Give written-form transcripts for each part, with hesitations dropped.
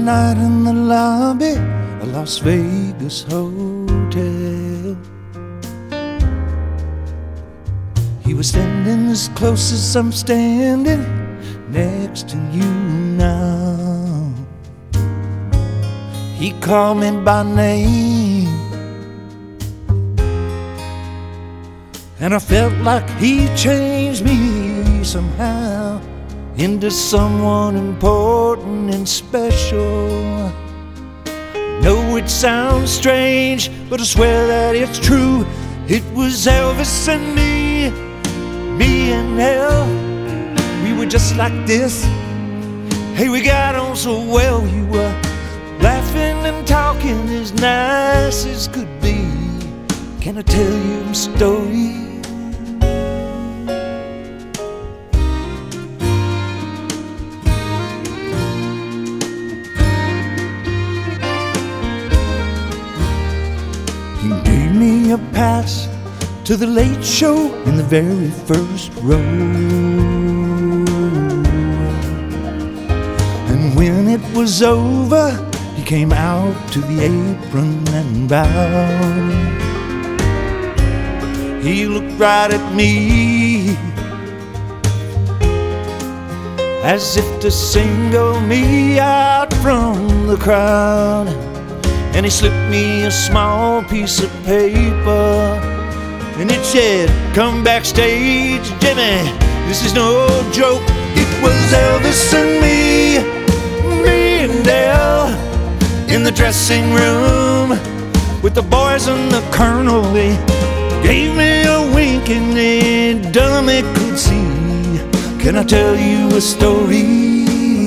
night in the lobby of Las Vegas hotel. He was standing as close as I'm standing next to you now. He called me by name, and I felt like he changed me somehow into someone important and special. No, it sounds strange, but I swear that it's true. It was Elvis and me and Elle. We were just like this. Hey, we got on so well. We were laughing and talking as nice as could be. Can I tell you a story? He gave me a pass to the late show in the very first row. And when it was over, he came out to the apron and bowed. He looked right at me as if to single me out from the crowd. And he slipped me a small piece of paper, and it said, "Come backstage, Jimmy, this is no joke." It was Elvis and me and Elle in the dressing room with the boys and the Colonel. They gave me a wink and they dummy could see. Can I tell you a story?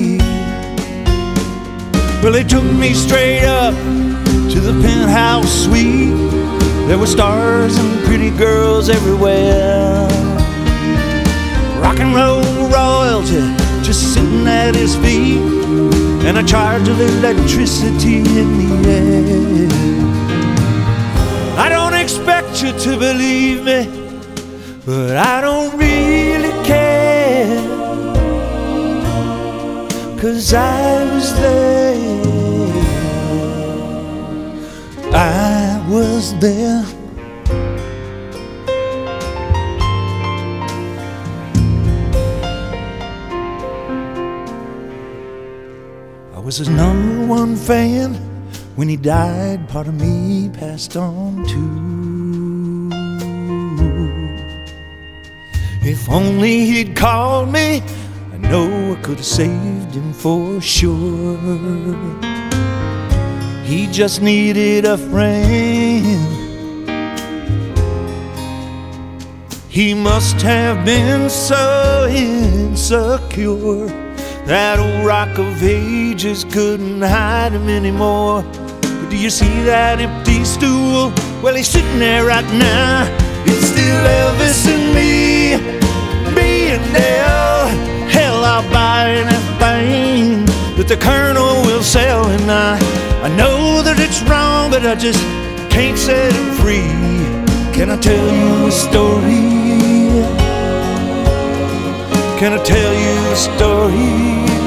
Well, they took me straight up to the penthouse suite. There were stars and pretty girls everywhere. Rock and roll royalty just sitting at his feet, and a charge of electricity in the air. I don't expect you to believe me, but I don't really care, 'cause I was there. I was there. I was his #1 fan. When he died, part of me passed on too. If only he'd called me, I know I could have saved him for sure. He just needed a friend. He must have been so insecure that old Rock of Ages couldn't hide him anymore. But do you see that empty stool? Well, he's sitting there right now. It's still Elvis and me and Elle. Hell, I'll buy anything that the Colonel will sell, and I know that it's wrong, but I just can't set him free. Can I tell you a story? Can I tell you a story?